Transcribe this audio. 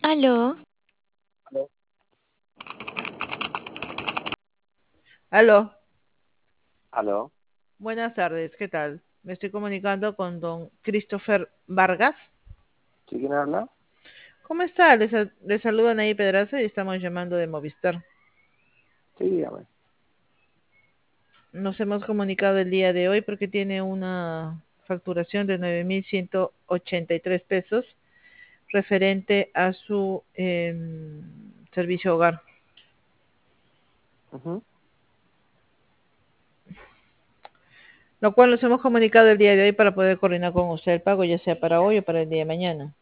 Aló, Aló. Aló, Aló. buenas tardes, ¿qué tal? Me estoy comunicando con don Christopher Vargas. ¿Sí quién habla? ¿Cómo está? Le saluda Nayib Pedraza y estamos llamando de Movistar. Sí, dígame. Nos hemos comunicado el día de hoy porque tiene una facturación de 9.183 pesos referente a su servicio hogar, Ujú. lo cual nos hemos comunicado el día de hoy para poder coordinar con usted el pago, ya sea para hoy o para el día de mañana.